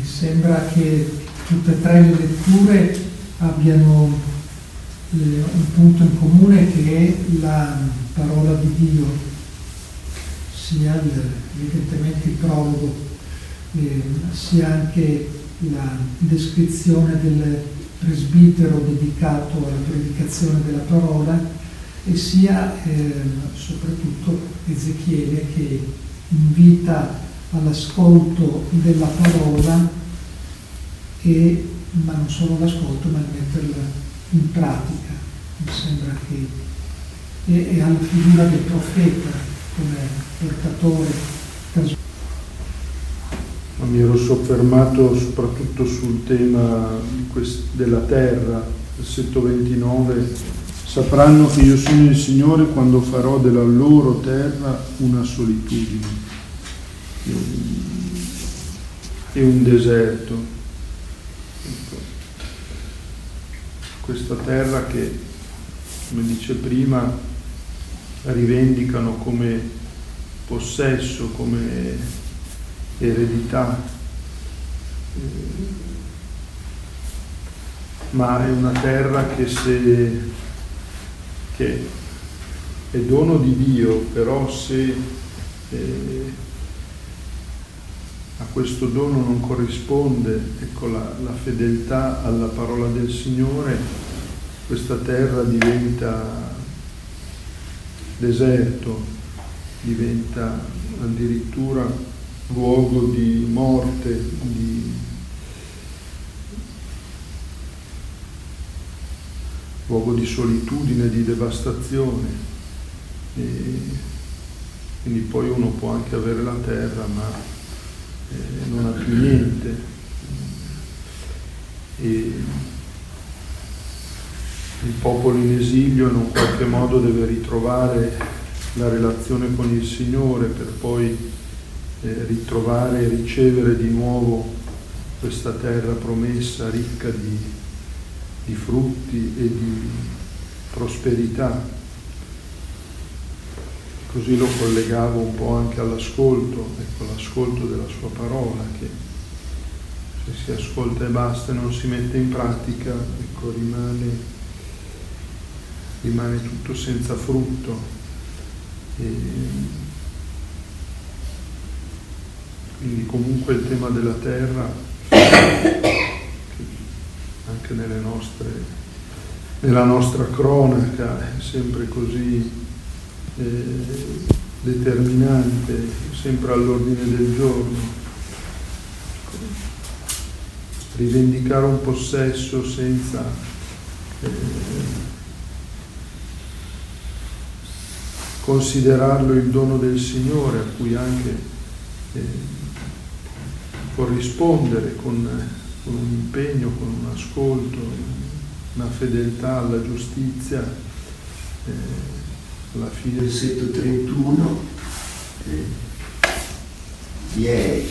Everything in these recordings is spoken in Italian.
Mi sembra che tutte e tre le letture abbiano un punto in comune, che è la parola di Dio, sia evidentemente il prologo, sia anche la descrizione del presbitero dedicato alla predicazione della parola, e sia soprattutto Ezechiele che invita all'ascolto della parola, ma non solo l'ascolto, ma il metterla in pratica. Mi sembra che è alla figura del profeta come portatore. Mi ero soffermato soprattutto sul tema della terra, versetto 29. Sapranno che io sono il Signore quando farò della loro terra una solitudine e un deserto. Questa terra che, come dice prima, rivendicano come possesso, come eredità, ma è una terra che è dono di Dio, però se a questo dono non corrisponde, ecco, la fedeltà alla parola del Signore, questa terra diventa deserto, diventa addirittura luogo di morte, luogo di solitudine, di devastazione. E quindi poi uno può anche avere la terra, ma non ha più niente. E il popolo in esilio in un qualche modo deve ritrovare la relazione con il Signore per poi ritrovare e ricevere di nuovo questa terra promessa, ricca di frutti e di prosperità. Così lo collegavo un po' anche all'ascolto, ecco, l'ascolto della sua parola, che se si ascolta e basta e non si mette in pratica, ecco, rimane tutto senza frutto. Quindi comunque il tema della terra, anche nella nostra cronaca, è sempre così determinante, sempre all'ordine del giorno. Rivendicare un possesso senza considerarlo il dono del Signore, a cui anche corrispondere con un impegno, con un ascolto, una fedeltà alla giustizia, alla fine. Versetto 31 vi è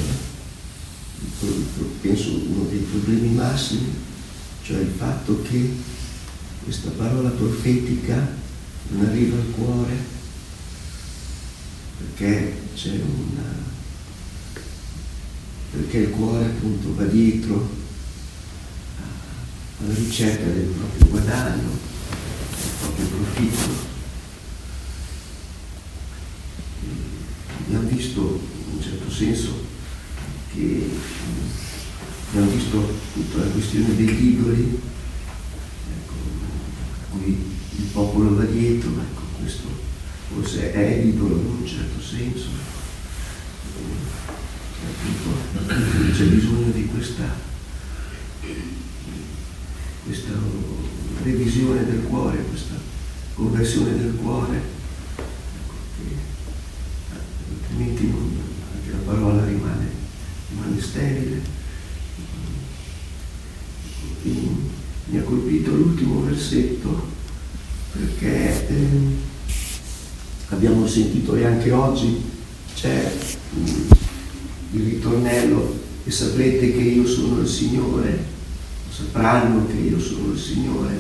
penso uno dei problemi massimi, cioè il fatto che questa parola profetica non arriva al cuore, perché il cuore appunto va dietro alla ricerca del proprio guadagno, del proprio profitto. Abbiamo visto in un certo senso che abbiamo visto tutta la questione degli idoli, ecco, a cui il popolo va dietro, ecco, questo forse è l'idolo in un certo senso. Appunto, c'è bisogno di questa revisione del cuore, questa conversione del cuore, ecco, che altrimenti anche la parola rimane sterile. Mi ha colpito l'ultimo versetto perché abbiamo sentito, e anche oggi c'è il ritornello: e saprete che io sono il Signore, sapranno che io sono il Signore,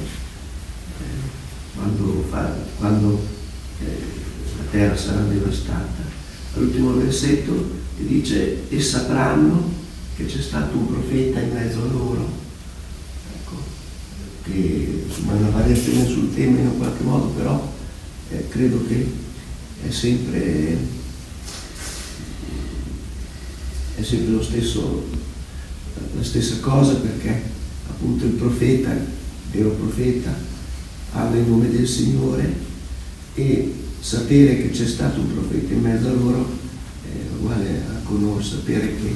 quando la terra sarà devastata. All'ultimo versetto dice: e sapranno che c'è stato un profeta in mezzo a loro, ecco, che insomma, è una variazione sul tema in un qualche modo, però credo che è sempre lo stesso, la stessa cosa, perché appunto il profeta, il vero profeta, parla in nome del Signore, e sapere che c'è stato un profeta in mezzo a loro è uguale a sapere che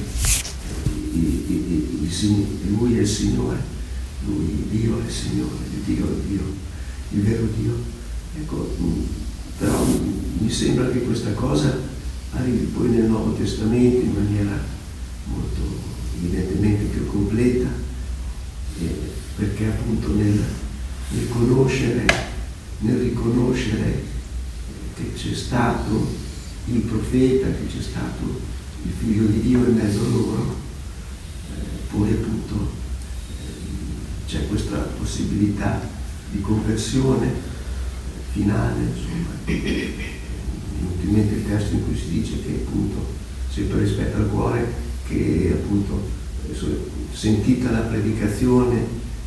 lui è il Signore, lui Dio è il Signore, Dio, il vero Dio. Ecco, però mi sembra che questa cosa arrivi poi nel Nuovo Testamento in maniera molto evidentemente più completa, perché appunto nel riconoscere che c'è stato il profeta, che c'è stato il figlio di Dio in mezzo a loro, poi appunto c'è questa possibilità di conversione finale, insomma. Ultimamente il testo in cui si dice che appunto sempre rispetto al cuore, che appunto sentita la predicazione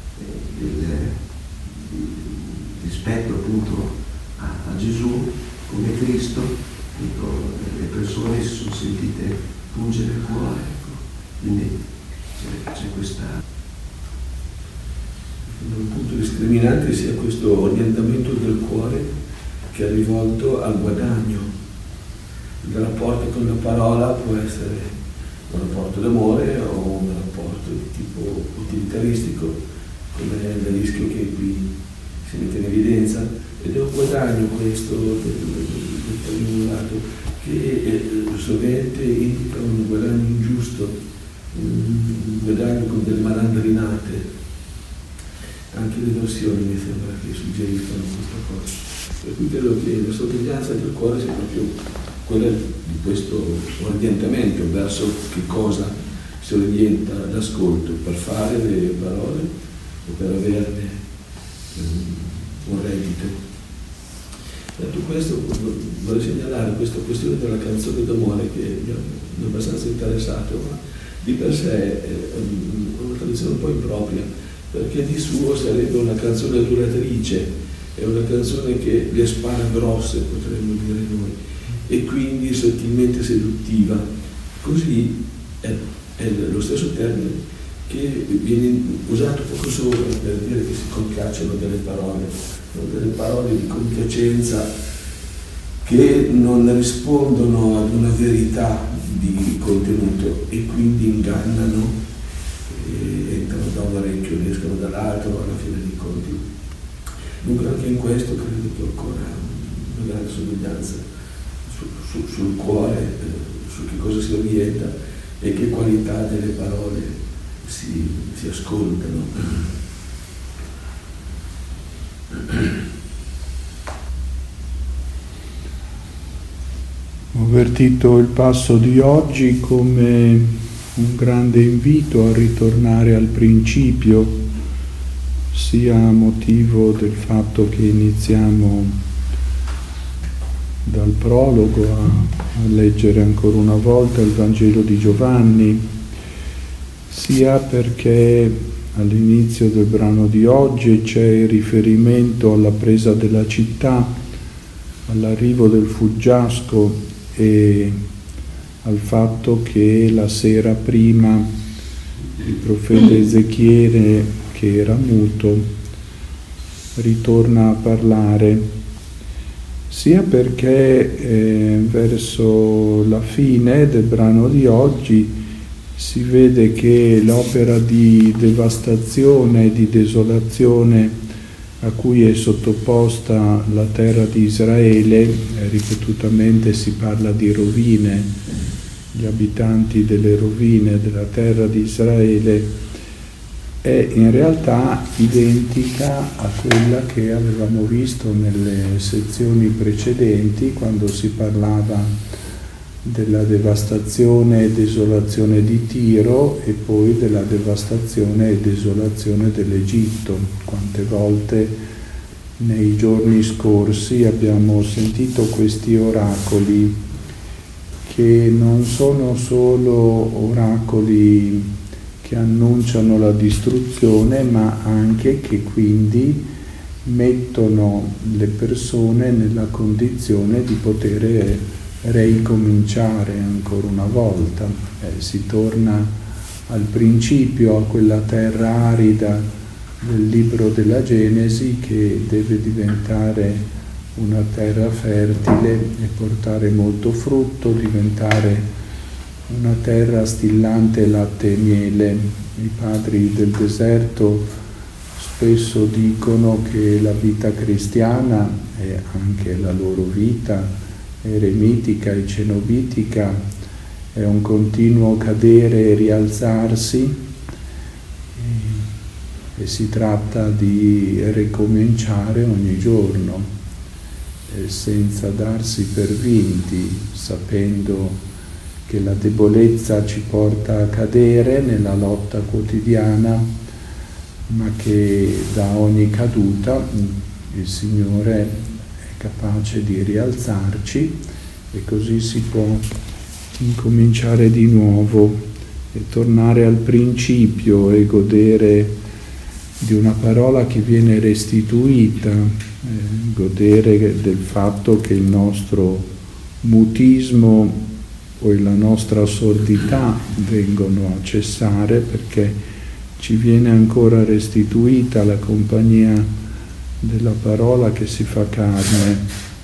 rispetto appunto a Gesù come Cristo, appunto, le persone si sono sentite pungere il cuore, ecco. Quindi c'è questa. Un punto discriminante sia questo orientamento del cuore che è rivolto al guadagno. Il rapporto con la parola può essere un rapporto d'amore o un rapporto di tipo utilitaristico, come è il rischio che qui si mette in evidenza, ed è un guadagno questo del lato che sovente indica un guadagno ingiusto, un guadagno con delle malandrinate. Anche le versioni mi sembra che suggeriscano questa cosa. Per cui credo che la sorveglianza del cuore sia proprio quella di questo orientamento verso che cosa si orienta l'ascolto, per fare le parole o per averne un reddito. Detto questo, vorrei segnalare questa questione della canzone d'amore che mi è abbastanza interessato, ma di per sé è una tradizione un po' impropria, perché di suo sarebbe una canzone duratrice, è una canzone che le spara grosse, potremmo dire noi, e quindi sottilmente seduttiva. Così è lo stesso termine che viene usato poco sopra per dire che si concacciano delle parole di compiacenza che non rispondono ad una verità di contenuto e quindi ingannano, entrano da un orecchio e escono dall'altro alla fine dei conti. Dunque anche in questo credo che occorra una grande sorveglianza sul cuore, su che cosa si orienta e che qualità delle parole si ascoltano. Ho avvertito il passo di oggi come un grande invito a ritornare al principio, sia a motivo del fatto che iniziamo dal prologo a leggere ancora una volta il Vangelo di Giovanni, sia perché all'inizio del brano di oggi c'è il riferimento alla presa della città, all'arrivo del fuggiasco e al fatto che la sera prima il profeta Ezechiele, che era muto, ritorna a parlare, sia perché verso la fine del brano di oggi si vede che l'opera di devastazione e di desolazione a cui è sottoposta la terra di Israele, ripetutamente si parla di rovine, gli abitanti delle rovine della terra di Israele, è in realtà identica a quella che avevamo visto nelle sezioni precedenti, quando si parlava della devastazione e desolazione di Tiro e poi della devastazione e desolazione dell'Egitto. Quante volte nei giorni scorsi abbiamo sentito questi oracoli che non sono solo oracoli che annunciano la distruzione, ma anche che quindi mettono le persone nella condizione di poter ricominciare ancora una volta. Si torna al principio, a quella terra arida del libro della Genesi, che deve diventare una terra fertile e portare molto frutto, diventare una terra stillante latte e miele. I padri del deserto spesso dicono che la vita cristiana e anche la loro vita eremitica e cenobitica è un continuo cadere e rialzarsi, e si tratta di ricominciare ogni giorno, senza darsi per vinti, sapendo che la debolezza ci porta a cadere nella lotta quotidiana, ma che da ogni caduta il Signore è capace di rialzarci, e così si può incominciare di nuovo e tornare al principio e godere di una parola che viene restituita, godere del fatto che il nostro mutismo o la nostra sordità vengono a cessare, perché ci viene ancora restituita la compagnia della parola che si fa carne.